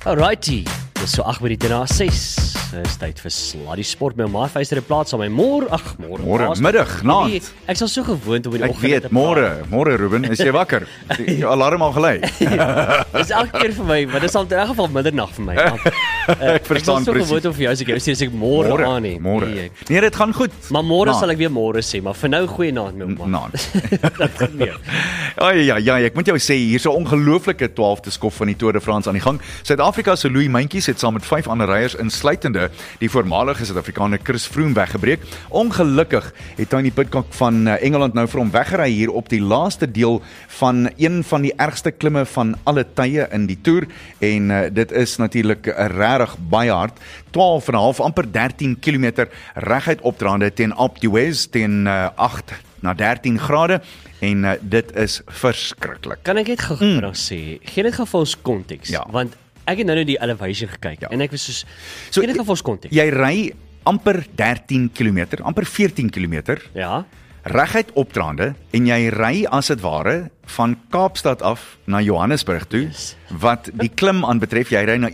Alrighty, dis so 8 minute na 6. Dis tyd vir Sluddy Sport met my vyster in plaas van my môre. Môre middag, naand. Ek is so gewoond om in die Ek oggend weet, môre Ruben, is jy wakker? Die alarm al gelei. Dis elke keer vir my, maar dis al in elk geval middernag vir my. Ek verstaan Ek is so presies. gewoond om vir jou as ek môre aan nie. Môre. Nee, Nee, dit gaan goed. maar môre Naand. sal ek weer môre sê, maar vir nou goeie naand my ouma. Naand. Dat gebeur. Ja, ek moet jou sê, hier's 'n ongelooflike 12de skof van die Tour de France aan die gang. Suid-Afrika se Louis Mentjies het saam met 5 ander ryers insluitende die voormalige Suid-Afrikaner Chris Froome weggebreek. Ongelukkig het hy die Pidcock van Engeland nou vir hom weggery hier op die laaste deel van een van die ergste klimme van alle tye in die Tour en dit is natuurlik regtig baie hard. 12,5 amper 13 km reguit opdraande teen Alpe d'Huez teen 8 na 13 grade en dit is verskriklik. Kan ek net gou sê, gee net gou vir ons konteks, Ja. want ek het nou die elevation gekyk en ek was soos So, gee net gou vir ons konteks. Jy ry amper 13 km, amper 14 km Ja. reguit opdraande en jy ry as dit ware van Kaapstad af na Johannesburg toe, wat die klim aanbetref, jy ry na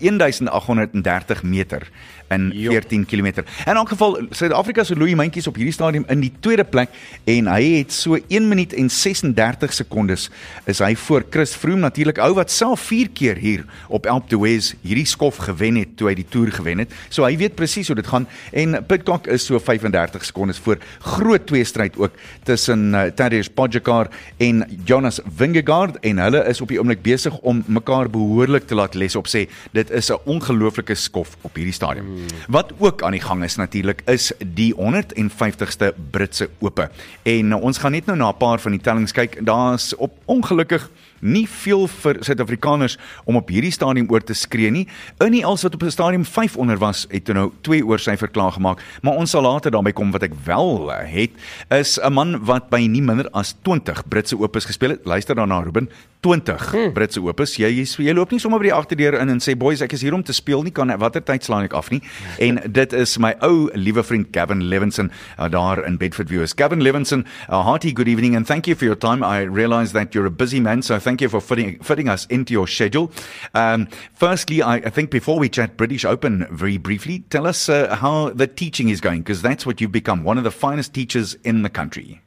1830 meter in 14 km. In elk geval, Suid-Afrika se Louis Mentjies op hierdie stadium in die tweede plek en hy het so 1 minuut en 36 sekondes is hy voor Chris Froome, natuurlik ou wat self 4 keer hier op Alpe d'Huez hierdie skof gewen het toe hy die Tour gewen het. So hy weet presies hoe dit gaan en Pidcock is so 35 sekondes voor. Groot tweestryd ook tussen Tadej Pogačar en Jonas Vingegaard en hulle is op die oomblik besig om mekaar behoorlik te laat les op sê. Dit is 'n ongelooflike skof op hierdie stadium. Wat ook aan die gang is natuurlik is die 150ste Britse Ope. En ons gaan net nou na 'n paar van die tellings kyk. Daar's op ongelukkig nie veel vir Suid-Afrikaners om op hierdie stadium oor te skree nie. Unie als wat op stadium 5 onder was, het nou 2 oorsyfer klaar gemaak, maar ons sal later daarby kom. Wat ek wel het, is 'n man wat by nie minder as 20 Britse Opes gespeel het. Luister daarna, Ruben. 20 Britse Opes. Jy loop nie sommer by die agterdeur in en sê, boys, ek is hier om te speel nie, kan watter tyd slaan ek af nie. En dit is my ou liewe vriend Gavin Levinson daar in Bedford Viewers. Gavin Levinson, a hearty good evening and thank you for your time. I realize that you're a busy man, so thank you for fitting us into your schedule. Firstly, I think before we chat British Open very briefly, tell us how the teaching is going, because that's what you've become, one of the finest teachers in the country.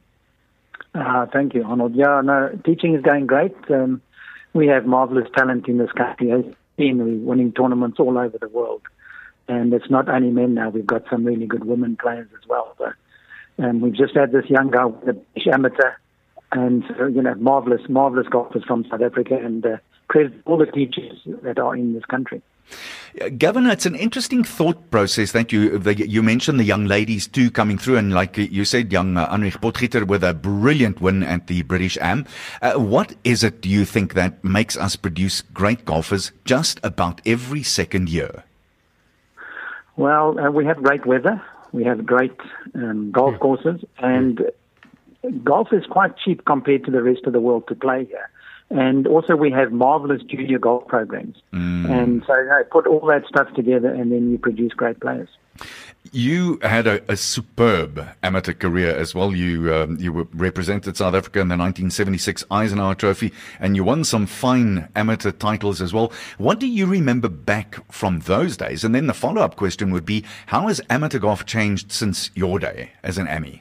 Thank you, Arnold. Yeah, no, teaching is going great. We have marvelous talent in this country. As we're winning tournaments all over the world. And it's not only men now, we've got some really good women players as well. So, we've just had this young guy, the British amateur, and marvelous golfers from South Africa, and credit all the teachers that are in this country. Gavin, it's an interesting thought process that you mentioned the young ladies too coming through, and like you said, young Anrich Potgieter with a brilliant win at the British Am. What is it, do you think, that makes us produce great golfers just about every second year? Well, we have great weather, we have great golf courses, and golf is quite cheap compared to the rest of the world to play here. And also we have marvelous junior golf programs. And so put all that stuff together and then you produce great players. You had a superb amateur career as well. You represented South Africa in the 1976 Eisenhower Trophy and you won some fine amateur titles as well. What do you remember back from those days? And then the follow-up question would be, how has amateur golf changed since your day as an Ammy?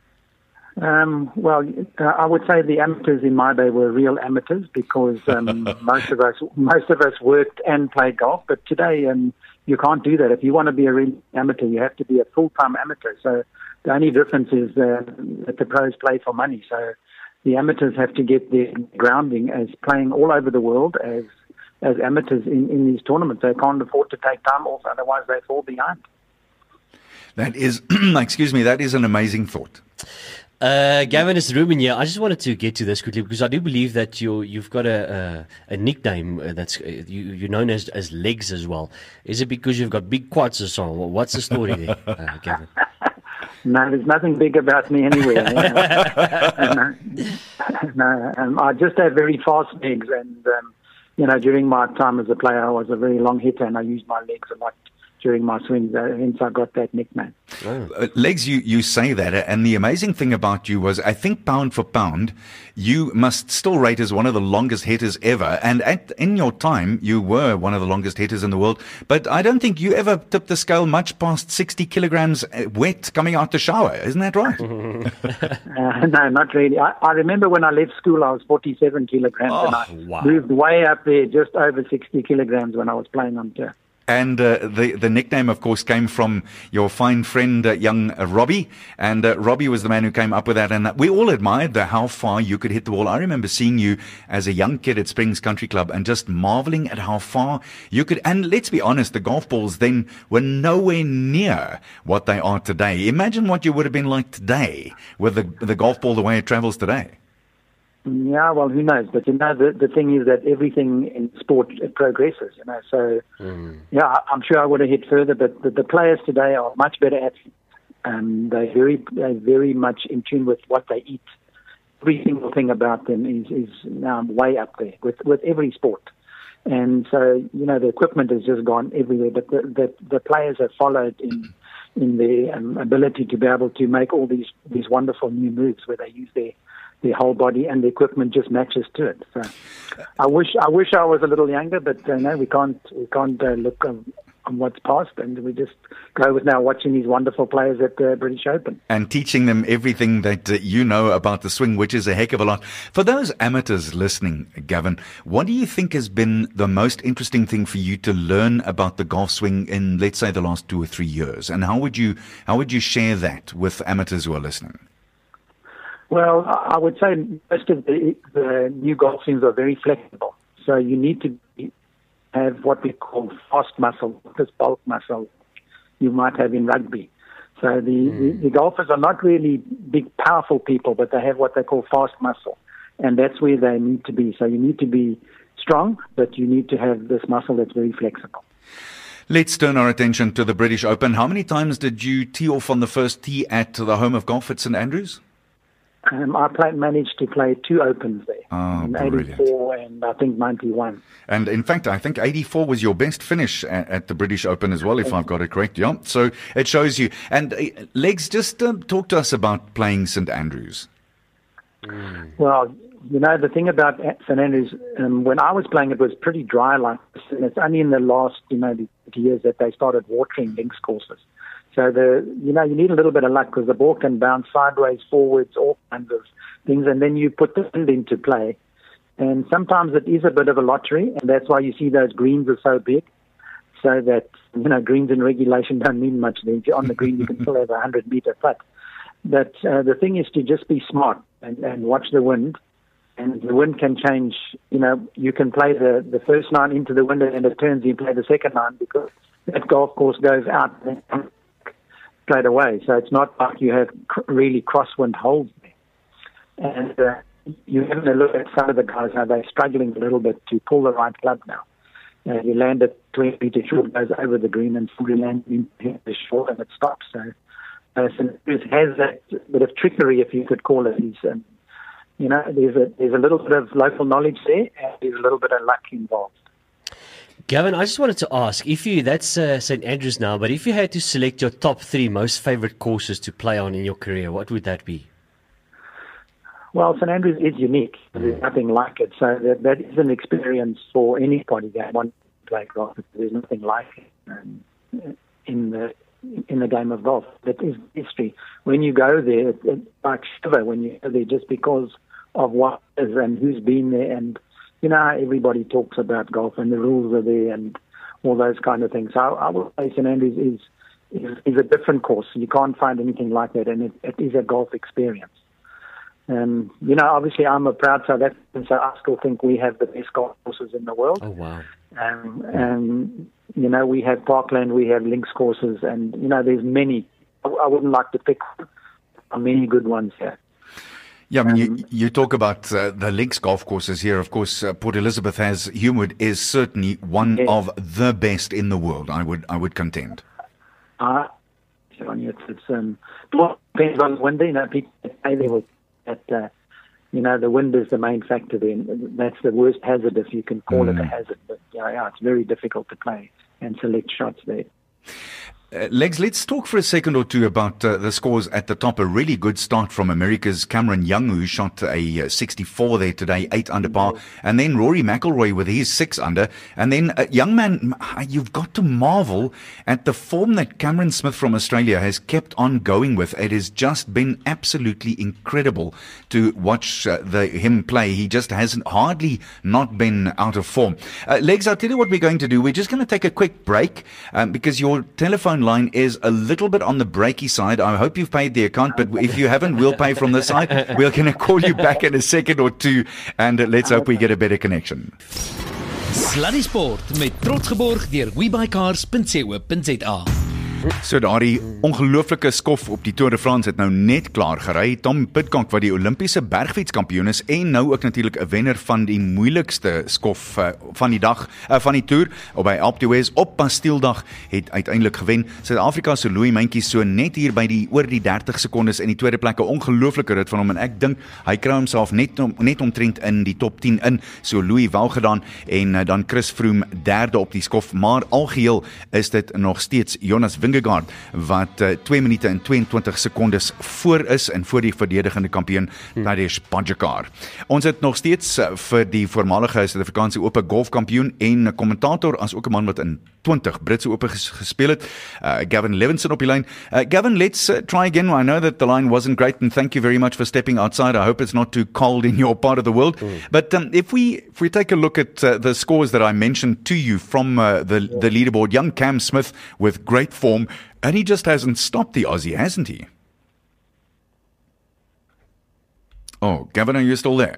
Well, I would say the amateurs in my day were real amateurs because most of us worked and played golf. But today, you can't do that. If you want to be a real amateur, you have to be a full-time amateur. So the only difference is that the pros play for money. So the amateurs have to get their grounding as playing all over the world as amateurs in these tournaments. They can't afford to take time off, otherwise they fall behind. That is, excuse me, that is an amazing thought. Gavin, it's Ruben here. I just wanted to get to this quickly because I do believe that you've got a nickname that's you're known as Legs as well. Is it because you've got big quads or so? What's the story there, Gavin? No, there's nothing big about me anywhere. I just have very fast legs, and during my time as a player, I was a very long hitter, and I used my legs a lot during my swings. Hence, I got that nickname. Legs, you say that, and the amazing thing about you was, I think pound for pound, you must still rate as one of the longest hitters ever. And in your time, you were one of the longest hitters in the world. But I don't think you ever tipped the scale much past 60 kilograms wet coming out the shower. Isn't that right? No, not really. I remember when I left school, I was 47 kilograms, and I moved way up there, just over 60 kilograms when I was playing on tour. And the nickname, of course, came from your fine friend, young Robbie. And Robbie was the man who came up with that. And we all admired how far you could hit the ball. I remember seeing you as a young kid at Springs Country Club and just marveling at how far you could. And let's be honest, the golf balls then were nowhere near what they are today. Imagine what you would have been like today with the golf ball the way it travels today. Yeah, well, who knows? But, the thing is that everything in sport progresses, So, yeah, I'm sure I would have hit further, but the players today are much better athletes. They're very much in tune with what they eat. Every single thing about them is now way up there with every sport. And so, the equipment has just gone everywhere, but the players have followed in their ability to be able to make all these wonderful new moves where they use their whole body, and the equipment just matches to it. So, I wish I was a little younger, but no, we can't look on what's past, and we just go with now watching these wonderful players at the British Open and teaching them everything that you know about the swing, which is a heck of a lot. For those amateurs listening, Gavin, what do you think has been the most interesting thing for you to learn about the golf swing in, let's say, the last 2 or 3 years? And how would you share that with amateurs who are listening? Well, I would say most of the new golf swings are very flexible. So you need to have what we call fast muscle, this bulk muscle you might have in rugby. So the golfers are not really big, powerful people, but they have what they call fast muscle. And that's where they need to be. So you need to be strong, but you need to have this muscle that's very flexible. Let's turn our attention to the British Open. How many times did you tee off on the first tee at the home of golf at St Andrews? I managed to play 2 Opens there, in brilliant. 84 and I think 91. And in fact, I think 84 was your best finish at the British Open as well, if I've got it correct. Yeah, so it shows you. And Legs, just talk to us about playing St Andrews. Well, the thing about St Andrews, when I was playing, it was pretty dry like this, and it's only in the last, 20 years that they started watering links courses. So you need a little bit of luck because the ball can bounce sideways, forwards, all kinds of things, and then you put the wind into play. And sometimes it is a bit of a lottery, and that's why you see those greens are so big. So that greens in regulation don't mean much. Then if you're on the green, you can still have a 100-meter putt. But the thing is to just be smart and watch the wind. And the wind can change. You can play the first 9 into the wind, and it turns. You play the second 9 because that golf course goes out straight away. So it's not like you have really crosswind holes there. And you have a look at some of the guys, how they're struggling a little bit to pull the right club now. You land at 20 meters short, goes over the green, and you land into the short, and it stops. So St Andrews has that bit of trickery, if you could call it. There's a little bit of local knowledge there, and there's a little bit of luck involved. Gavin, I just wanted to ask, that's St Andrews now, but if you had to select your top 3 most favorite courses to play on in your career, what would that be? Well, St Andrews is unique. There's nothing like it. So that is an experience for anybody that wants to play golf. There's nothing like it in the game of golf. That is history. When you go there, it's like shiver when you go there just because of what is and who's been there. And everybody talks about golf and the rules are there and all those kind of things. So I would say St Andrews is a different course. You can't find anything like that, and it is a golf experience. Obviously I'm a proud South African, so I still think we have the best golf courses in the world. Oh, wow. And we have Parkland, we have links courses, and, there's many. I wouldn't like to pick many good ones here. Yeah, I mean, you talk about the links golf courses here. Of course, Port Elizabeth Humewood is certainly one of the best in the world. I would contend. It's depends on the wind. People say there was that. The wind is the main factor there. That's the worst hazard, if you can call it a hazard. But it's very difficult to play and select shots there. Legs, let's talk for a second or two about the scores at the top. A really good start from America's Cameron Young, who shot a 64 there today, 8 under par. And then Rory McIlroy with his 6 under. And then, young man, you've got to marvel at the form that Cameron Smith from Australia has kept on going with. It has just been absolutely incredible to watch him play. He just hasn't hardly not been out of form. Legs, I'll tell you what we're going to do. We're just going to take a quick break because your telephone line is a little bit on the breaky side. I hope you've paid the account, but if you haven't, we'll pay from the side. We're going to call you back in a second or two, and let's hope we get a better connection. Sluddy Sport met trots geborg deur webuycars.co.za. So daardie ongelooflike skof op die Tour de France het nou net klaar gery. Tom Pidcock wat die Olimpiese bergfietskampioen is en nou ook natuurlik 'n wenner van die moeilikste skof van die dag van die Tour by Alpe d'Huez op Bastieldag het uiteindelik gewen. Suid-Afrika se Louis Mentjes so net hier by die oor die 30 sekondes in die tweede plek. 'n Ongelooflike rit van hom en ek dink hy kry homself net omtrent in die top 10 in. So Louis wel gedaan en dan Chris Froome derde op die skof, maar algeheel is dit nog steeds Jonas Vingegaard wat 2 minute en 22 sekondes voor is en voor die verdedigende kampioen Tadej Pogačar. Ons het nog steeds vir die voormalige Suid-Afrikaanse Ope golfkampioen en kommentator as ook 'n man wat in 20 Britse Ope gespeel het, Gavin Levinson op die lyn. Gavin, let's try again. I know that the line wasn't great and thank you very much for stepping outside. I hope it's not too cold in your part of the world. But if we take a look at the scores that I mentioned to you from the leaderboard, young Cam Smith with great form, and he just hasn't stopped the Aussie, hasn't he? Oh, Gavin, are you still there?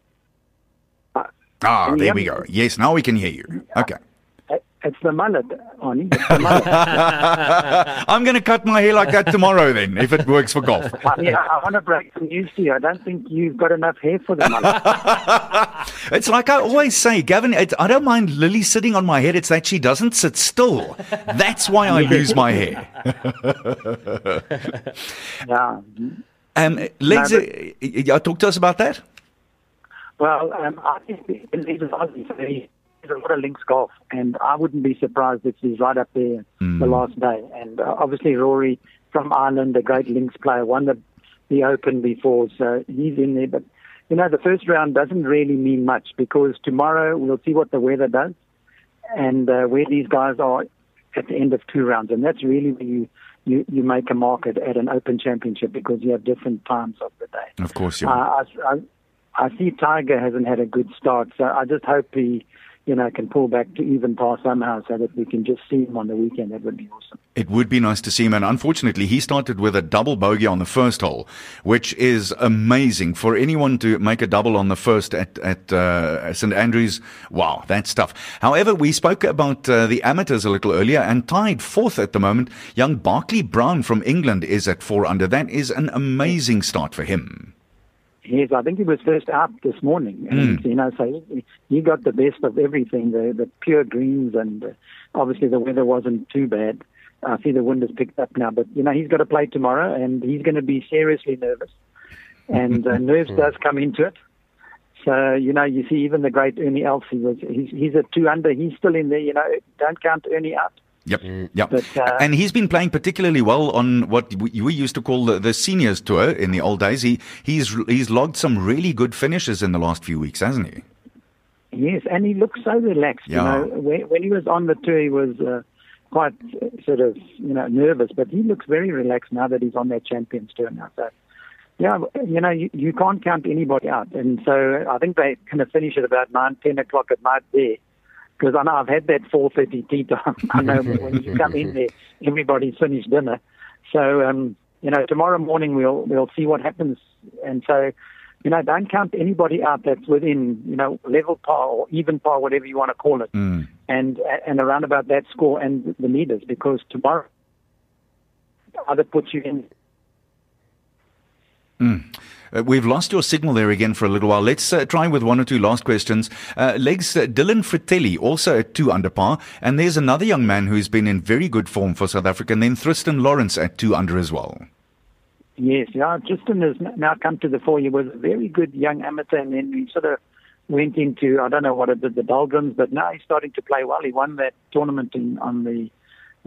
There we go. Yes, now we can hear you. Okay. It's the mullet, Arnie. It's the mullet. I'm going to cut my hair like that tomorrow then, if it works for golf. I want to break some news to you. I don't think you've got enough hair for the mullet. It's like I always say, Gavin, I don't mind Lily sitting on my head. It's that she doesn't sit still. That's why I lose my hair. Legs, talk to us about that. Well, I think he's an Aussie. There's a lot of links golf, and I wouldn't be surprised if he's right up there the last day. And obviously Rory from Ireland, a great links player, won the Open before, so he's in there. But, the first round doesn't really mean much because tomorrow we'll see what the weather does and where these guys are at the end of 2 rounds. And that's really where you make a mark at an Open Championship because you have different times of the day. Of course, yeah. I see Tiger hasn't had a good start, so I just hope he can pull back to even par somehow so that we can just see him on the weekend. That would be awesome. It would be nice to see him, and unfortunately he started with a double bogey on the first hole, which is amazing. For anyone to make a double on the first at St. Andrews, wow, that's tough. However, we spoke about the amateurs a little earlier, and tied 4th at the moment, young Barclay Brown from England is at 4 under. That is an amazing start for him. Yes, I think he was first out this morning. And, so he got the best of everything, the pure greens, and obviously the weather wasn't too bad. I see the wind has picked up now, but, he's got to play tomorrow, and he's going to be seriously nervous. And nerves does come into it. So, you see even the great Ernie Els, he's at 2 under. He's still in there, don't count Ernie out. Yep. But, and he's been playing particularly well on what we used to call the seniors tour in the old days. He's logged some really good finishes in the last few weeks, hasn't he? Yes, and he looks so relaxed. Yeah. When he was on the tour, he was quite sort of nervous, but he looks very relaxed now that he's on that Champions Tour now. So, yeah, you can't count anybody out, and so I think they're going to finish at about 9-10 o'clock at night there. Because I know I've had that 4:30 tea time. I know when you come in there, everybody's finished dinner. So, tomorrow morning we'll see what happens. And so, don't count anybody out that's within, level par or even par, whatever you want to call it. And around about that score and the leaders, because tomorrow either puts you in. We've lost your signal there again for a little while. Let's try with 1 or 2 last questions. Legs, Dylan Fratelli, also at 2 under par. And there's another young man who's been in very good form for South Africa. And then Tristan Lawrence at 2 under as well. Yes, Tristan has now come to the fore. He was a very good young amateur, and then he sort of went into, I don't know what it did, the doldrums, but now he's starting to play well. He won that tournament on the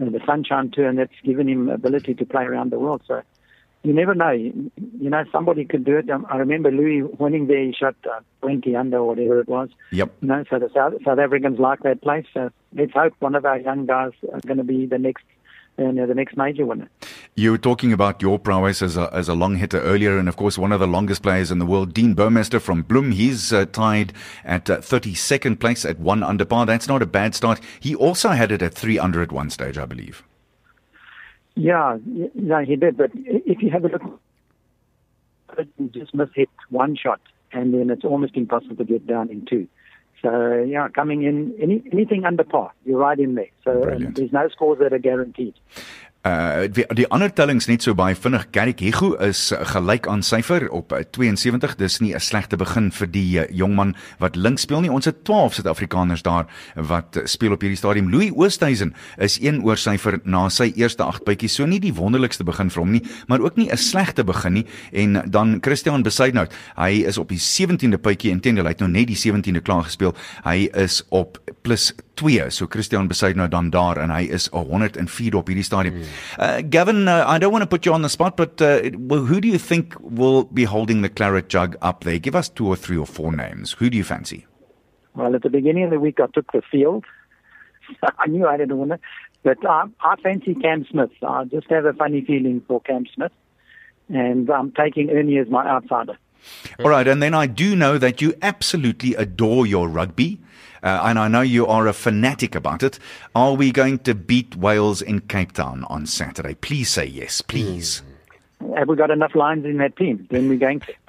the Sunshine Tour, and that's given him ability to play around the world. So you never know. Somebody could do it. I remember Louis winning there. He shot 20 under or whatever it was. Yep. So the South Africans like that place. So let's hope one of our young guys are going to be the next major winner. You were talking about your prowess as a long hitter earlier, and of course one of the longest players in the world, Dean Burmester from Bloem. He's tied at 32nd place at 1 under par. That's not a bad start. He also had it at 3 under at one stage, I believe. Yeah, he did. But if you have a look, you just must hit one shot, and then it's almost impossible to get down in 2. So, coming in, anything under par, you're right in there. So there's no scores that are guaranteed. Die ander tellings net so baie vinnig. Garrick Higgo is gelyk aan syfer op 72. Dis nie 'n slegte begin vir die jongman wat links speel nie. Ons het 12 Suid-Afrikaners daar wat speel op hierdie stadium. Louis Oosthuizen is 1 oor syfer na sy eerste 8 bytjies. So nie die wonderlikste begin vir hom nie, maar ook nie 'n slegte begin nie. En dan Christian Besuidenhout, hy is op die 17de bytjie, intendeel, hy het nou net die 17de klaar gespeel. Hy is op plus 2, so Christian Besuidenhout dan daar, en hy is 104 op hierdie stadium. Gavin, I don't want to put you on the spot, but who do you think will be holding the claret jug up there? Give us 2 or 3 or 4 names. Who do you fancy? Well, at the beginning of the week, I took the field. I knew I didn't win it, but I fancy Cam Smith. I just have a funny feeling for Cam Smith, and I'm taking Ernie as my outsider. All right, and then I do know that you absolutely adore your rugby. And I know you are a fanatic about it. Are we going to beat Wales in Cape Town on Saturday? Please say yes, please. Have we got enough lines in that team? Then we're going to.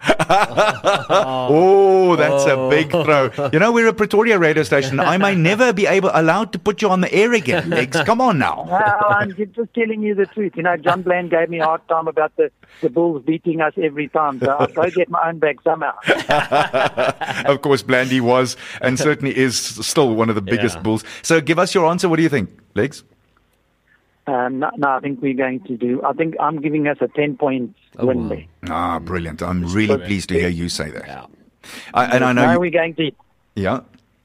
Oh, that's a big throw. You know, we're a Pretoria radio station. I may never be allowed to put you on the air again, Legs. Come on now. I'm just telling you the truth. John Bland gave me a hard time about the Bulls beating us every time. So I'll go get my own back somehow. Of course, Blandy was and certainly is still one of the biggest Bulls. So give us your answer. What do you think, Legs? No, I think we're going to do. I think I'm giving us a 10-point win there. Ah, brilliant! I'm really pleased to hear you say that. Yeah. And I know we're going deep. Yeah.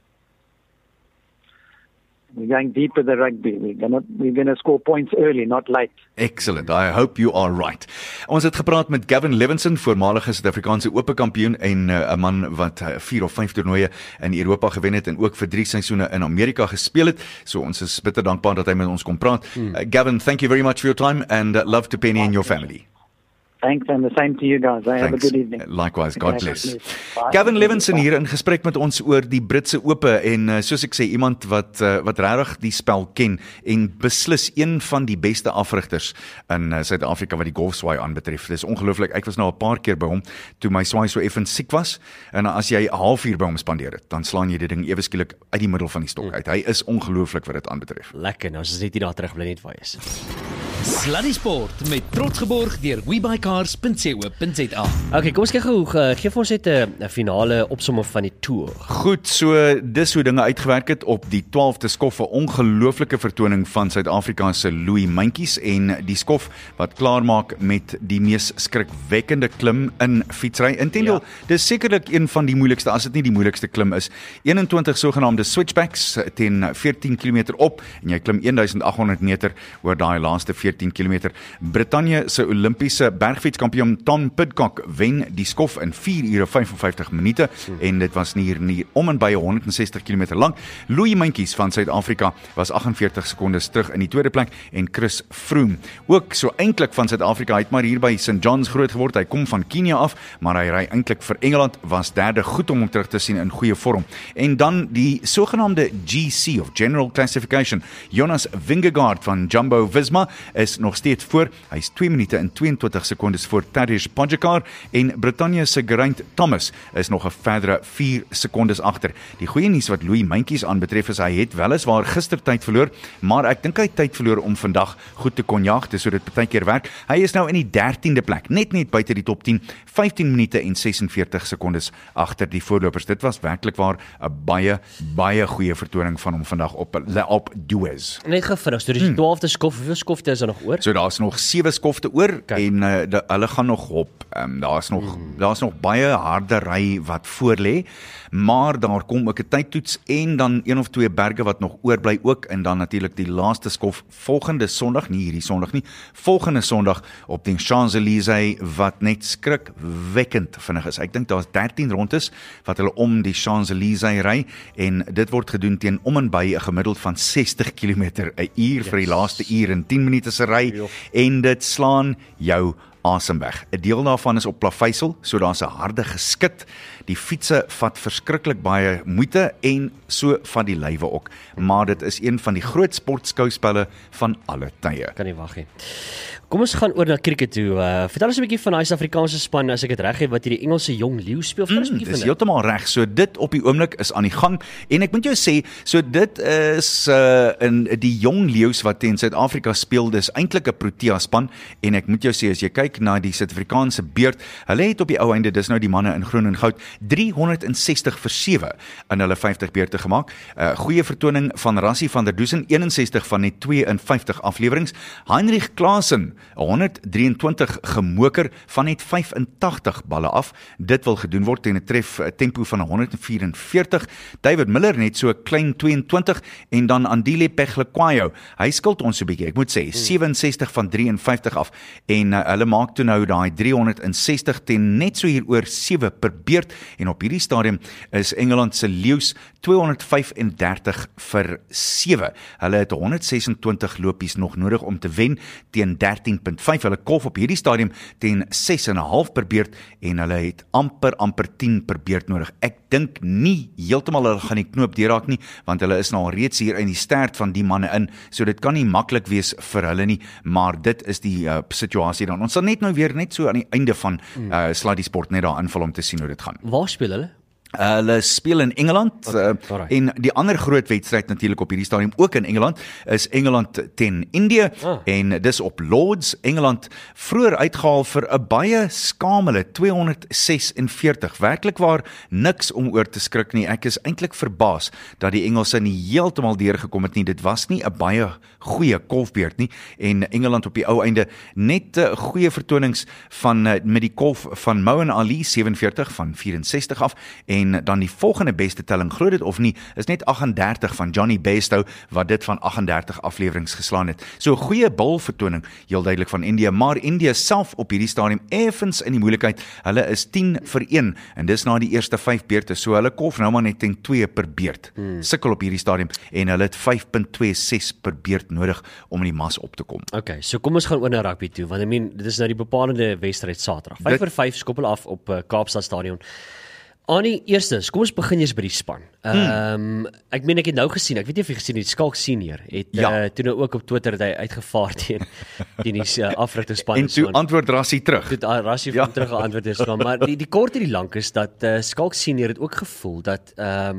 We're going deep with the rugby. We're gonna score points early, not late. Excellent. I hope you are right. Ons het gepraat met Gavin Levinson, voormalige Suid-Afrikaanse ope kampioen en 'n man wat 4 of 5 toernooie in Europa gewen het en ook vir 3 seisoene in Amerika gespeel het. So ons is bitter dankbaar dat hy met ons kon praat. Gavin, thank you very much for your time and love to Penny and your family. Thanks, and the same to you guys. Have a good evening. Likewise, God bless. Gavin Levinson hier in gesprek met ons oor die Britse Ope en soos ek sê, iemand wat regtig die spel ken en beslis een van die beste afrigters in Suid-Afrika wat die golfswaai aanbetref. Dis ongelooflik. Ek was nou 'n paar keer by hom toe my swaai so effens siek was, en as jy 'n halfuur by hom spandeer het, dan slaan jy die ding ewe skielik uit die middel van die stok uit. Hy is ongelooflik wat dit aanbetref. Lekker, nou as net hier daar terug bly net waar jy is. Sluddy Sport met trots geborg deur webycars.co.za. Okay, kom ons kyk gou, gee vir ons net 'n finale opsomming van die toer. Goed, so dis hoe dinge uitgewerk het op die 12de skof, 'n ongelooflike vertoning van Suid-Afrika se Louis Mentjies en die skof wat klaarmaak met die mees skrikwekkende klim in fietsry. Intendeel, dis sekerlik een van die moeilikste, as dit nie die moeilikste klim is. 21 sogenaamde switchbacks teen 14 km op en jy klim 1800 meter oor daai laaste 14 km. Brittanje se Olimpiese bergfietskampioen Tom Pidcock wen die skof in 4 ure 55 minute en dit was nie om en by 160 km lank. Louis Mentjies van Suid-Afrika was 48 sekondes terug in die tweede plek en Chris Froome ook so eintlik van Suid-Afrika, hy het maar hier by St. John's groot geword. Hy kom van Kenia af, maar hy ry eintlik vir Engeland, was derde, goed om hom terug te sien in goeie vorm. En dan die sogenaamde GC of General Classification. Jonas Vingegaard van Jumbo Visma is nog steeds voor. Hy is 2 minute en 22 sekondes voor Tadej Pogačar en Brittanje se Geraint Thomas is nog 'n verdere 4 sekondes agter. Die goeie nuus wat Louis Mentjies aanbetref is hy het weliswaar gister tyd verloor, maar ek dink hy het tyd verloor om vandag goed te kon jag, dis hoe dit baie keer werk. Hy is nou in die 13de plek, net buite die top 10, 15 minute en 46 sekondes agter die voorlopers. Dit was werklik waar 'n baie goeie vertoning van hom vandag op Dues. Net gevinnig, so die 12de skof, hoeveel skofte is daar nog oor? So daar's nog 7 skofte oor en hulle gaan nog op. Daar's nog baie harde ry wat voor lê. maar daar kom ook 'n tydtoets en dan 1 of 2 berge wat nog oorbly ook, en dan natuurlik die laaste skof volgende Sondag, nie hierdie Sondag nie, volgende Sondag op die Champs-Élysées wat net skrikwekkend vinnig is. Ek dink daar's 13 rondes wat hulle om die Champs-Élysées ry, en dit word gedoen teen om en by 'n gemiddeld van 60 km/h vir die laaste uur en 10 minute se ry, en dit slaan jou asem weg. 'n Deel daarvan is op plaveisel, so daar's 'n harde geskit. Die fietsse vat verskriklik baie moeite en so van die lywe ook. Maar dit is een van die groot sportskouspelle van alle tye. Kan nie wag nie. Kom ons gaan oor na cricket toe. Vertel ons 'n bietjie van daai Suid-Afrikaanse span, as ek dit reg het, wat hierdie Engelse jong leeu speel. Vertel ons 'n bietjie van dit. dit. Dis heeltemal reg. So dit op die oomblik is aan die gang, en ek moet jou sê, so dit is in die jong leeu's wat teen Suid-Afrika speel, dis eintlik 'n Protea span, en ek moet jou sê, as jy kyk na die Suid-Afrikaanse beurt, hulle het op die ou einde, dis nou die manne in groen en goud, 360/7 in hulle 50 beurte gemaak. Goeie vertoning van Rassie van der Dusen, 61 van net 52 afleweringe. Heinrich Klaasen 123 gemoker van net 85 balle af. Dit wil gedoen word teen 'n tempo van 144. David Miller net so klein 22, en dan Andile Peglequayo. Hy skuld ons 'n bietjie, ek moet sê, 67 van 53 af, en hulle maak toe nou daai 360 teen net so hier oor 7 per beurt, en op hierdie stadium is Engeland se leeu's 235/7. Hulle het 126 lopies nog nodig om te wen teen 13.5. Hulle kolf op hierdie stadium teen 6,5 per beurt, en hulle het amper 10 per beurt nodig. Ek dink nie heeltemal hulle gaan die knoop deurraak nie, want hulle is nou al reeds hier in die stert van die manne in, so dit kan nie maklik wees vir hulle nie, maar dit is die situasie dan. Ons sal net nou weer net so aan die einde van Sluddy Sport net daar invul om te sien hoe dit gaan. Waar speel hulle? Hulle speel in Engeland, en die ander groot wedstryd natuurlik op hierdie stadium ook in Engeland is Engeland teen Indië, en dis op Lords. Engeland vroeër uitgehaal vir 'n baie skamele 246, werklik waar niks om oor te skrik nie. Ek is eintlik verbaas dat die Engelse nie heeltemal deurgekom het nie. Dit was nie 'n baie goeie kolfbeurt nie, en Engeland op die ou einde net goeie vertonings van met die kolf van Moeen Ali 47 van 64 af, en dan die volgende beste telling, glo dit of nie, is net 38 van Johnny Bairstow, wat dit van 38 afleweringe geslaan het. So 'n goeie balvertoning, heel duidelik van India, maar India self op hierdie stadium effens in die moeilikheid. Hulle is 10/1, en dis na die eerste 5 beurte, so hulle kolf nou maar net teen 2 per beurt. Sukkel op hierdie stadium, en hulle het 5.26 per beurt nodig om in die mas op te kom. Okay, so kom ons gaan oor na rugby toe, want dit is nou die bepalende wedstryd Saterdag. 5/5 skop hulle af op Kaapstad Stadion. Annie, eerstens, kom ons begin eers by die span. Ek meen, ek het nou gesien, ek weet nie of jy gesien het, Skalk Senior het toe nou ook op Twitter het hy uitgevaar teen die afrigterspan. En toe antwoord Rassie terug. Toe Rassie van terug geantwoord is, maar die kort en die lank is dat Skalk Senior het ook gevoel dat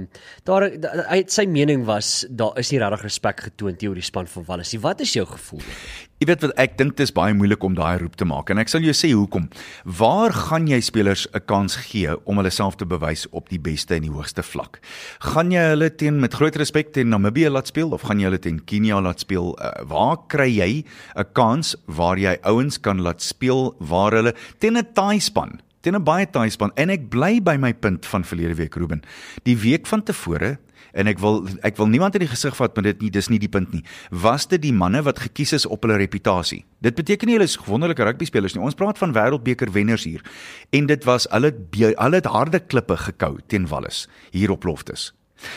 sy mening was, daar is nie regtig respek getoon teenoor die span van Wallis nie. Wat is jou gevoel? Jy weet wat, ek dink dit is baie moeilik om daai roep te maak, en ek sal jou sê hoekom. Waar gaan jy spelers 'n kans gee om hulle self te bewys op die beste en die hoogste vlak? Gaan jy hulle met groot respek teen Namibië laat speel, of gaan jy hulle teen Kenia laat speel? Waar kry jy 'n kans waar jy ouens kan laat speel waar hulle teen 'n Thai-span, teen 'n baie Thai-span, en ek bly by my punt van verlede week, Ruben. Die week van tevore, en ek wil niemand in die gesig vat, maar dis nie die punt nie, was dit die manne wat gekies is op hulle reputasie. Dit beteken nie hulle is wonderlike rugby spelers nie, ons praat van wêreldbeker wenners hier, en dit was, hulle het harde klippe gekou teen Wallis, hier op Loftus.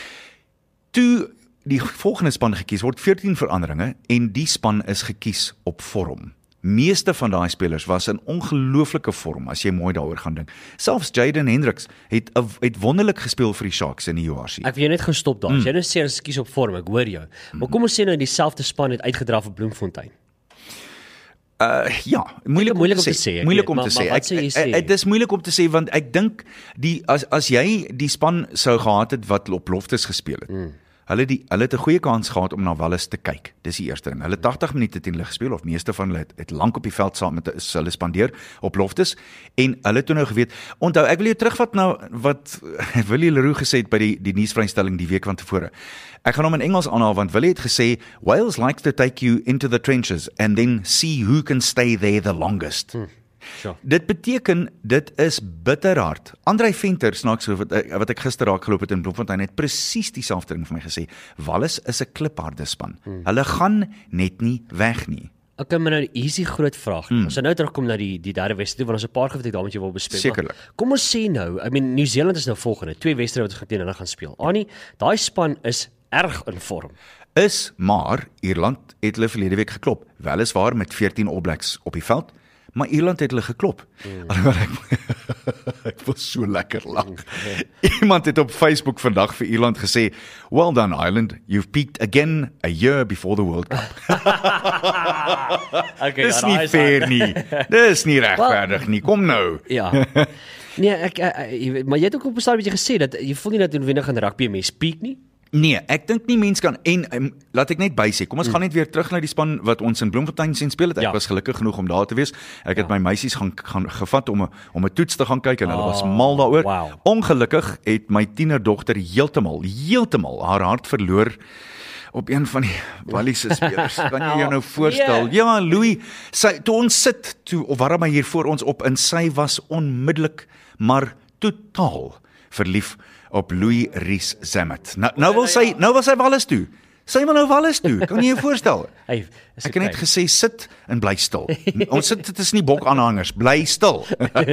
Toe die volgende span gekies word, 14 veranderinge, en die span is gekies op vorm. Meeste van daai spelers was in ongelooflike vorm, as jy mooi daaroor gaan dink. Selfs Jaden Hendricks het wonderlik gespeel vir die Sharks in die URC. Ek wil jou net gestop daar. As jy nou sê as kies op vorm, ek hoor jou. Maar kom ons sê nou dieselfde span het uitgedra vir Bloemfontein. Ja, moeilik om te sê. Moeilik om te sê. Dit is moeilik om te sê, want ek dink as jy die span sou gehad het wat op Loftus gespeel het. Hulle het 'n goeie kans gehad om na Wallis te kyk. Dis die eerste ding. Hulle 80 minute teen hulle gespeel, of meeste van hulle het lank op die veld saam met hulle spandeer op Loftus, en hulle toe nou geweet. Onthou, ek wil jou terugvat na wat Willie Leroux gesê het by die nuusvrystelling die week van tevore. Ek gaan hom in Engels aanhaal, want Willie het gesê, Wales likes to take you into the trenches and then see who can stay there the longest. Sure. Dit beteken, dit is bitterhard. Andrei Venter, snaaks wat ek gister raak geloop het in Bloemfontein, het presies dieselfde ding vir my gesê. Wallis is 'n klipharde span. Hulle gaan net nie weg nie. Okay, maar nou, hier is die groot vraag. As ons nou terugkom na die derde wedstryd, want ons 'n paar wat ek daar met jou wil bespreek. Sekerlik. Kom ons sê nou, Nieu-Seeland is nou volgende, 2 wedstryde wat ons teen hulle gaan speel. Annie, daai span is erg in vorm. Maar Ierland het hulle verlede week geklop. Weliswaar met 14 All Blacks op die veld, maar Ierland het hulle geklop. Alhoewel ek was so lekker lag. Iemand het op Facebook vandag vir Ierland gesê, "Well done Ireland, you've peaked again a year before the World Cup." Okay, Dis nie fair nie. Dis nie regverdig nie. Kom nou. Ja. Nee, maar jy het ook op 'n stadium gesê dat jy voel nie dat noodwendig aan rugby 'n mens peak nie. Nee, ek dink nie mens kan en laat ek net bysê, kom ons gaan net weer terug na die span wat ons in Bloemfontein sien speel het. Ek was gelukkig genoeg om daar te wees. Ek het my meisies gaan gevat om 'n toets te gaan kyk en hulle was mal daaroor. Wow. Ongelukkig het my tienerdogter heeltemal haar hart verloor op een van die Walliese spelers. Kan jy jou nou voorstel? Ja, Louis, toe ons sit, of waarom hy hier voor ons op, en sy was onmiddellik, maar totaal verlief op Louis Ries Zammit. Nou wil sy Wallis toe. Sy wil nou Wallis toe. Kan jy jou voorstel? Ek het net gesê sit en bly stil. Ons sit tussen die bokaanhangers, bly stil.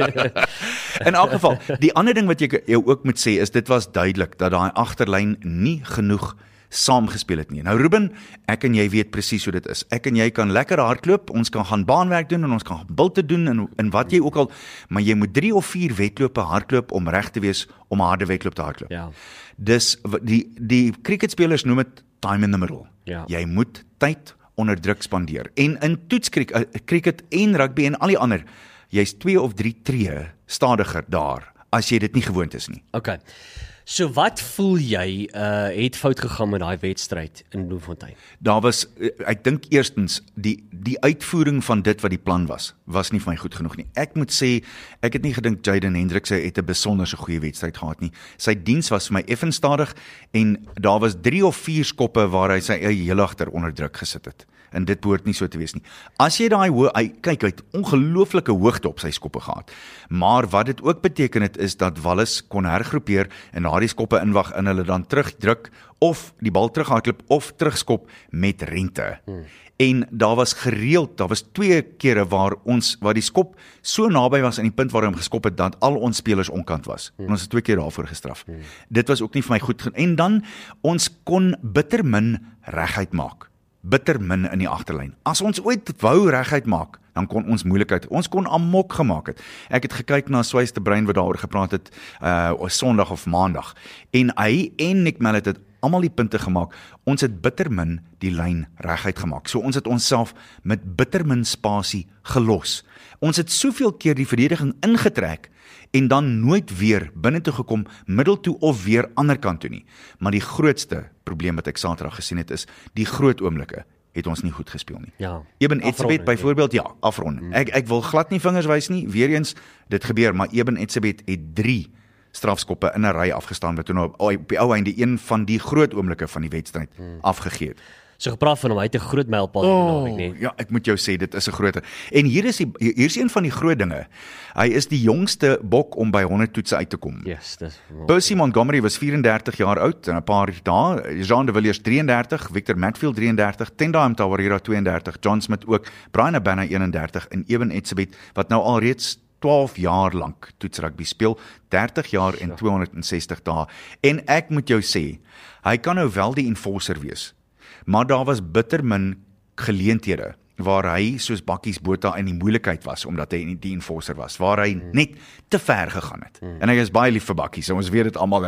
In elk geval, die ander ding wat jy jou ook moet sê is dit was duidelik dat daai agterlyn nie genoeg saamgespeel het nie. Nou Ruben, ek en jy weet presies hoe dit is. Ek en jy kan lekker hardloop, ons kan gaan baanwerk doen en ons kan bulte doen en wat jy ook al, maar jy moet 3 of 4 wedlope hardloop om reg te wees om 'n harde wedloop te hardloop. Ja. Dis die cricketspelers noem dit time in the middle. Ja. Jy moet tyd onder druk spandeer. En in cricket en rugby en al die ander, jy's 2 of 3 tree stadiger daar as jy dit nie gewoond is nie. Okay. So wat voel jy het fout gegaan met daai wedstryd in Bloemfontein? Daar was, ek dink eerstens, die uitvoering van dit wat die plan was nie vir my goed genoeg nie. Ek moet sê, ek het nie gedink Jayden Hendricks het 'n besonderse goeie wedstryd gehad nie. Sy diens was vir my effens stadig en daar was 3 of 4 skoppe waar hy sy eie heel agter onder druk gesit het. En dit behoort nie so te wees nie. As jy kyk, hy het ongelooflike hoogte op sy skoppe gehad. Maar wat dit ook beteken het, is dat Wallis kon hergroepeer en daardie skoppe inwag en hulle dan terugdruk, of die bal terughardloop, of terugskop met rente. En daar was 2 kere waar die skop so naby was aan die punt waar hy hom geskop het, dat al ons spelers onkant was. En ons het 2 keer daarvoor gestraf. Dit was ook nie vir my goed. En dan, ons kon bitter min reguit maak. Bitter min in die agterlyn. As ons ooit wou reguit maak, dan kon ons moeilikheid, ons kon amok gemaak het. Ek het gekyk na Swys de Bruin wat daaroor gepraat het, Sondag of Maandag. En hy en Nick Mallet het almal die punte gemaak. Ons het bitter min die lyn reguit gemaak. So ons het onsself met bitter min spasie gelos. Ons het soveel keer die verdediging ingetrek en dan nooit weer binne toe gekom, middel toe of weer ander kant toe nie. Maar die grootste probleem wat ek Saterdag gesien het is, die groot oomblikke het ons nie goed gespeel nie. Ja. Eben Etzebeth byvoorbeeld, ja, afrond. Ek wil glad nie vingers wys nie, weer eens, dit gebeur, maar Eben Etzebeth het 3 strafskoppe in 'n ry afgestaan, wat toe op die ou einde een van die groot oomblikke van die wedstryd afgegee het. So gepraat van hom, hy het 'n groot mylpaal genaamd, nee. Ja, ek moet jou sê, dit is 'n groot. En hier is een van die groot dinge. Hy is die jongste bok om by 100 toetse uit te kom. Yes, dis. Percy Montgomery was 34 jaar oud en 'n paar dae. Jean de Villiers 33, Victor Matfield 33, Tendai Mtawarira 32, John Smith ook, Brian Abana 31 en Eben Etzebeth wat nou al reeds 12 jaar lank toetsrugby speel, 30 jaar en 260 dae. En ek moet jou sê, hy kan nou wel die enforcer wees. Maar daar was bitter min geleenthede waar hy soos Bakkies Botha in die moeilikheid was, omdat hy die enforcer was, waar hy net te ver gegaan het. En hy is baie lief vir Bakkies, ons weet dit almal,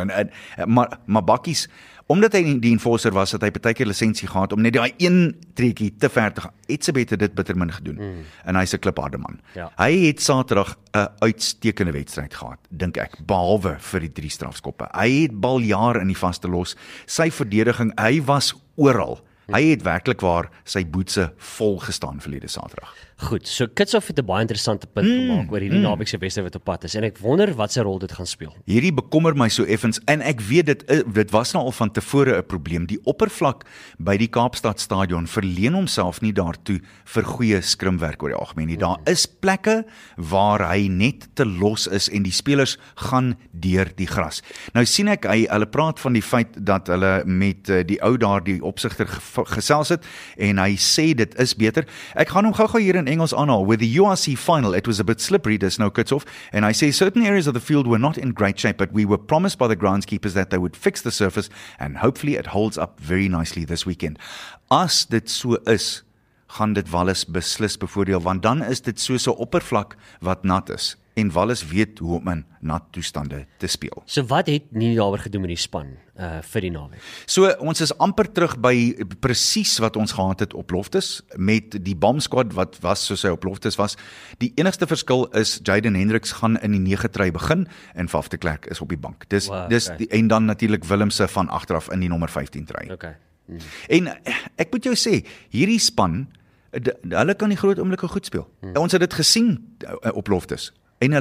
maar Bakkies, omdat hy die enforcer was, het hy partykeer lisensie gehad om net daai een trekkie te ver te gaan. Etzebeth het dit bitter min gedoen, en hy is 'n klipharde man. Ja. Hy het Saterdag 'n uitstekende wedstryd gehad, dink ek, behalwe vir die 3 strafskoppe. Hy het baljaar in die vaste los, sy verdediging, hy was oral. Hy het werklik waar sy boetse vol gestaan verlede Saterdag. Goed, so Kitshoff het 'n baie interessante punt gemaak oor hierdie naweek se wedstryd wat op pad is en ek wonder wat se rol dit gaan speel. Hierdie bekommer my so effens en ek weet dit was nou al van tevore 'n probleem. Die oppervlak by die Kaapstad stadion verleen homself nie daartoe vir goeie skrimwerk oor die algemeen nie. Daar is plekke waar hy net te los is en die spelers gaan deur die gras. Nou sien ek hulle praat van die feit dat hulle met die ou daar die opsigter gesels het en hy sê dit is beter. Ek gaan hom gou-gou hier in Engels aanhaal. With the URC final, it was a bit slippery, there's no Kitshoff, and I say certain areas of the field were not in great shape, but we were promised by the groundskeepers that they would fix the surface, and hopefully it holds up very nicely this weekend. As dit so is, gaan dit Wallis beslis bevoordeel, want dan is dit so 'n oppervlak wat nat is, en Wallis weet hoe om in nat toestande te speel. So wat het Nienaber gedoen met die span vir die naweek? So ons is amper terug by presies wat ons gehad het op Loftus, met die bomb squad wat was soos hy op Loftus was. Die enigste verskil is Jayden Hendricks gaan in die 9 try begin en Faf de Klerk is op die bank. Dis en dan natuurlik Willemse van agteraf in die nommer 15 try. Okay. En ek moet jou sê, hierdie span, hulle kan die groot oomblikke goed speel. Ons het dit gesien op Loftus en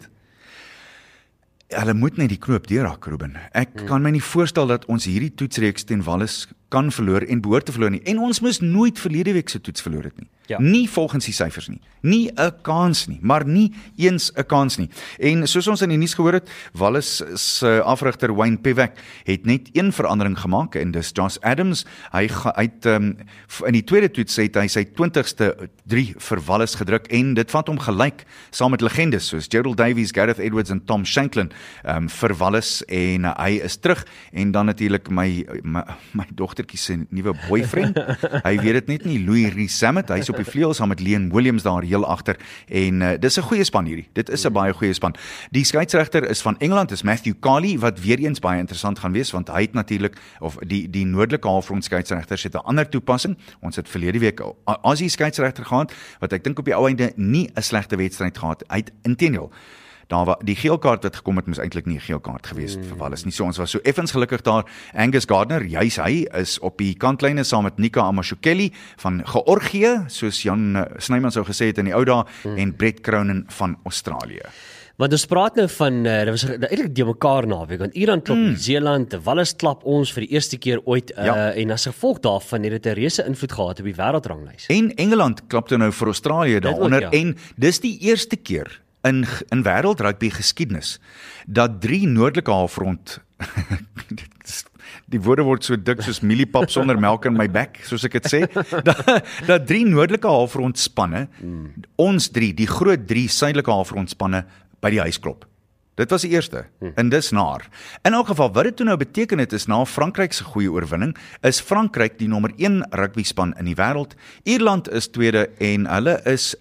hulle moet net die knoop deurhak, Ruben. Ek kan my nie voorstel dat ons hierdie toetsreeks teen Wallis kan verloor en behoort te verloor nie. En ons moes nooit verlede week se toets verloor het nie. Ja. Nie volgens die syfers nie. Nie 'n kans nie, maar nie eens 'n kans nie. En soos ons in die nuus gehoor het, Wallis se afrigter Wayne Pevek het net een verandering gemaak en dis Josh Adams. Hy het in die tweede toets het hy sy 20ste 3 vir Wallis gedruk en dit vat hom gelyk saam met legendes soos Gerald Davies, Gareth Edwards en Tom Shanklin vir Wallis en hy is terug en dan natuurlik my dogtertjie se nuwe boyfriend. Hy weet dit net nie, Louis Rees-Zammit, hy is op die vleuels saam met Leon Williams daar heel agter en dis 'n goeie span hierdie. Dit is 'n baie goeie span. Die skeieregter is van Engeland, is Matthew Carley, wat weer eens baie interessant gaan wees want hy het natuurlik of die noordelike halfrond skeieregters het 'n ander toepassing. Ons het verlede week 'n Aussie skeieregter gehad wat ek dink op die ou einde nie 'n slegte wedstryd gehad. Hy het inteendeel die geel kaart wat gekom het, moes eintlik nie 'n geel kaart gewees het vir Wallis nie. So ons was so effens gelukkig daar. Angus Gardner, juis hy is op die kantlyne saam met Nika Amashukeli van Georgië, soos Jan Snyman sou gesê het in die ou dae, en Brett Cronin van Australië. Want ons praat nou van, dit was eintlik die mekaar naweek, want Ierland klop Nieu-Seeland, Wallis klap ons vir die eerste keer ooit, en as gevolg daarvan het dit 'n reuse invloed gehad op die wêreldranglys. En Engeland klapte nou vir Australië daaronder, en dis die eerste keer in wêreldrugby geskiedenis dat 3 noordelike halfrond die woorde word so dik soos mieliepap sonder melk in my bek, soos ek dit sê, dat 3 noordelike halfrond spanne, ons 3, die groot 3 suidelike halfrond spanne by die huis klop. Dit was die eerste, en dis naar. In elk geval, wat dit toe nou beteken het, is na Frankryk se goeie oorwinning, is Frankryk die nommer 1 rugby span in die wêreld, Ierland is tweede, en hulle is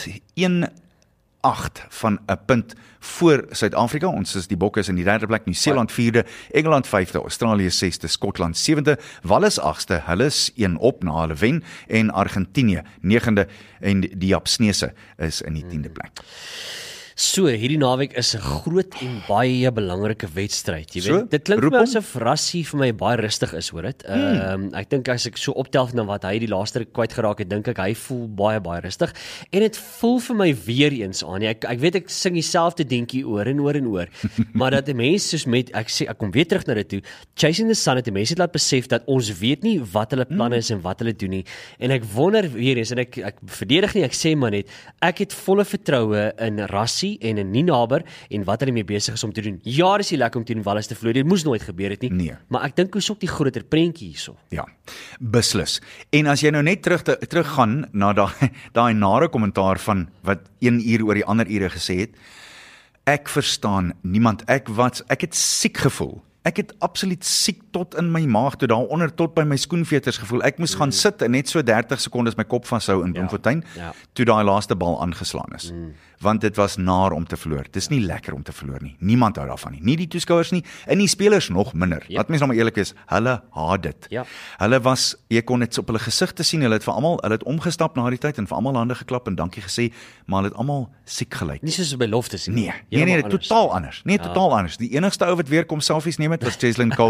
.18 van 'n punt voor Suid-Afrika. Ons is die Bokke is in die 3de plek, Nieu-Seeland 4de, Engeland 5de, Australië 6de, Skotland 7de, Wallis 8ste, hulle is 1 op na hulle wen, en Argentinië 9de, en die Japsnese is in die 10de plek. So, hierdie naweek is 'n groot en baie belangrike wedstryd. Jy weet, dit klink vir my asof Rassie vir my baie rustig is, hoor dit. Ek dink as ek so optel na wat hy die laaste kwyt geraak het, dink ek hy voel baie rustig. En dit voel vir my weer eens aan. Ek weet ek sing dieselfde dingetjie oor en oor en oor. Maar dat 'n mens soos met ek kom weer terug na dit toe. Chasing the Sun het die mense laat besef dat ons weet nie wat hulle planne is en wat hulle doen nie. En ek wonder weer eens, en ek verdedig nie, ek sê maar net, ek het volle vertroue in Rassie en in Nienaber en wat hulle mee besig is om te doen. Ja, dis nie lekker om teen Wallis te verloor. Dit moes nooit gebeur het nie. Nee. Maar ek dink ons ook die groter prentjie hierso. Ja, beslis. En as jy nou net teruggaan na daai nare kommentaar van wat 1 uur oor die ander ure gesê het, ek verstaan niemand. Ek het siek gevoel. Ek het absoluut siek tot in my maag toe daaronder tot by my skoenveters gevoel. Ek moes gaan sit en net so 30 sekondes my kop vashou in Bloemfontein toe daai laaste bal aangeslaan is. Want dit was naar om te verloor. Dit is nie lekker om te verloor nie. Niemand hou daarvan nie. Nie die toeskouers nie en die spelers nog minder. Laat mens nou maar eerlik wees, hulle haat dit. Hulle was, jy kon dit op hulle gesigte sien, hulle het omgestap na die tyd en vir almal hande geklap en dankie gesê, maar hulle het almal siek gelyk. Nie soos by Loftus nie. Nee, totaal anders. Nee, totaal anders. Die enigste ou wat weer kom selfies neem het was Cheslin Colby hierdie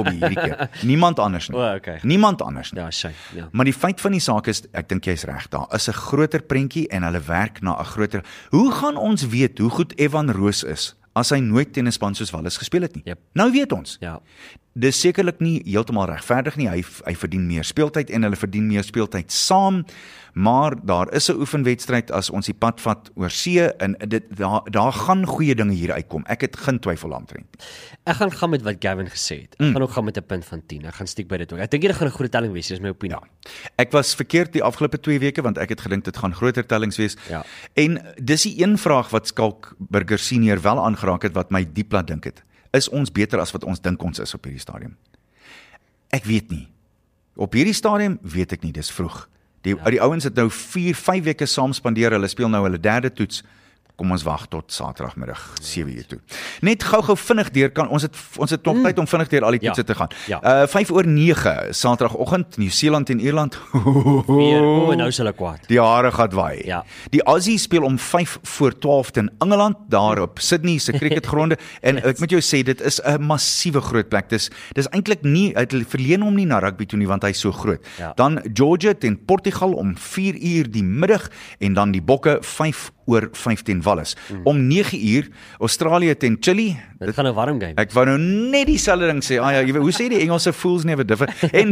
keer. Niemand anders nie. Okay. Niemand anders nie. Ja, sy. Ja. Maar die feit van die saak is, ek dink jy's reg, daar is 'n groter prentjie en hulle werk na 'n groter. Hoe gaan ons weet hoe goed Evan Roos is as hy nooit teen 'n span soos Wallis gespeel het nie? Yep. Nou weet ons. Ja. Dis sekerlik nie heeltemal regverdig nie. Hy verdien meer speeltyd en hulle verdien meer speeltyd saam, maar daar is 'n oefenwedstryd as ons die pad vat oor see en daar gaan goeie dinge hier uitkom. Ek het geen twyfel daaroor. Ek gaan met wat Gavin gesê het. Ek gaan ook gaan met 'n punt van 10. Ek gaan stiek by dit ook. Ek dink dit gaan 'n groot telling wees, dis my opinie. Ja. Ek was verkeerd die afgelope 2 weke want ek het gedink dit gaan groter tellings wees. Ja. En dis die een vraag wat Skalk Burger Senior wel aangeraak het wat my diep laat dink het. Is ons beter as wat ons dink ons is op hierdie stadium? Ek weet nie. Op hierdie stadium weet ek nie, dis vroeg. Die ouens het nou 4-5 weke saam spandeer, hulle speel nou hulle derde toets. Kom ons wag tot Saterdagmiddag 7:00 toe. Net gou vinnig deur kan ons het nog tyd om vinnig deur al die toetse te gaan. Ja. 5:09 Saterdagoggend, Nieu-Seeland en Ierland. Weer, nou is hulle kwaad. Die hare gaan waai. Ja. Die Aussies speel om 5:12 in Engeland, daar op Sydney se cricketgronde. En ek moet jou sê, dit is 'n massiewe groot plek. Dis eintlik nie, hulle verleen hom nie na rugby toe nie, want hy's so groot. Ja. Dan Georgia teen Portugal om 4:00 die middag en dan die Bokke 5:05 teen Wallis. Om 9:00 Australië teen Chili. Dit gaan 'n warm game. Ek wou nou net dieselfde ding sê. Ja, jy weet, hoe sê die Engelse fools never differ. En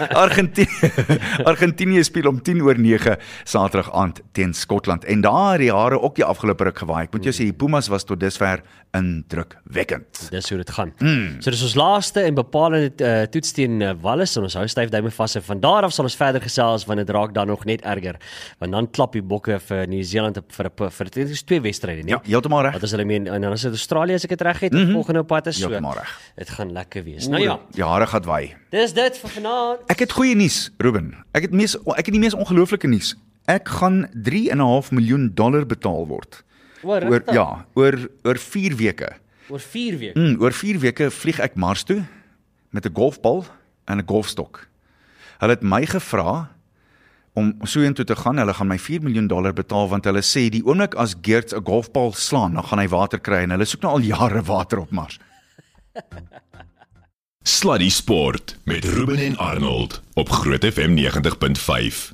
Argentinië speel om 10:09 Saterdag aand teen Skotland. En daar die hare ook die afgelope ruk gewaai. Ek moet jou sê die Pumas was tot dusver indrukwekkend. Dis hoe dit gaan. So dis ons laaste en bepalende toets teen Wallis en ons hou styf duime vas en van daar af sal ons verder gesels want dit raak dan nog net erger. Want dan klap die Bokke vir Nieu-Seeland vir dit is 2 wedstryde, nee. Ja, heeltemal reg. Wat is hulle meen en dan is dit Australië as ek dit reg het, volgende op pad is so. Heeltemal reg. Dit gaan lekker wees. Nou ja, Die hare gaan waai. dis dit vir vanaand. Ek het goeie nuus, Ruben. Ek het die mees ongelooflike nuus. Ek gaan $3.5 miljoen betaal word. Oor 4 weke. Oor 4 weke. Oor 4 weke vlieg ek Mars toe met 'n golfbal en 'n golfstok. Hulle het my gevra om soheentoe te gaan. Hulle gaan my $4 miljoen betaal want hulle sê die oomblik as Geerts 'n golfbal slaan, dan gaan hy water kry en hulle soek nou al jare water op Mars. Sluddy Sport met Ruben en Arnold op Groot FM 90.5.